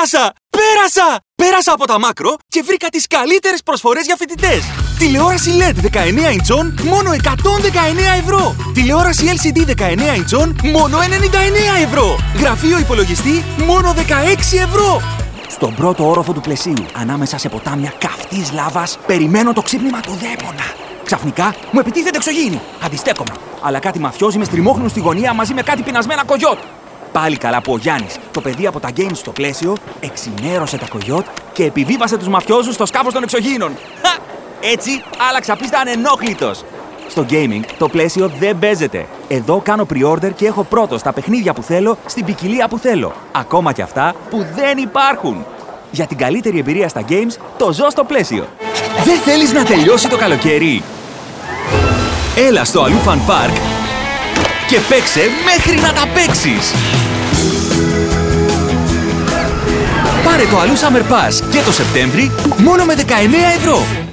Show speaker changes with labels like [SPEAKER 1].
[SPEAKER 1] Πέρασα από τα Μάκρο και βρήκα τις καλύτερες προσφορές για φοιτητές. Τηλεόραση LED 19 ιντσών, μόνο 119 ευρώ. Τηλεόραση LCD 19 ιντσών, μόνο 99 ευρώ. Γραφείο υπολογιστή, μόνο 16 ευρώ. Στον πρώτο όροφο του πλαισίου, ανάμεσα σε ποτάμια καυτής λάβας, περιμένω το ξύπνημα του δαίμονα. Ξαφνικά μου επιτίθεται εξωγήινη. Αντιστέκομαι. Αλλά κάτι μαφιόζοι με στριμώχνουν στη γωνία μαζί με κάτι πεινασμένα κογιότ. Πάλι καλά που ο Γιάννης, το παιδί από τα games στο πλαίσιο, εξημέρωσε τα κογιότ και επιβίβασε τους μαφιόζους στο σκάφος των εξωγήινων. Έτσι άλλαξα πίστα ανενόχλητος. Στο gaming το πλαίσιο δεν παίζεται. Εδώ κάνω pre-order και έχω πρώτος τα παιχνίδια που θέλω στην ποικιλία που θέλω. Ακόμα και αυτά που δεν υπάρχουν. Για την καλύτερη εμπειρία στα games, το ζω στο πλαίσιο. Δεν θέλεις να τελειώσει το καλοκαίρι? Έλα στο Αλλού Fun Park και παίξε μέχρι να τα παίξεις. Πάρε το Αλλού Summer Pass και το Σεπτέμβρη μόνο με 19 ευρώ.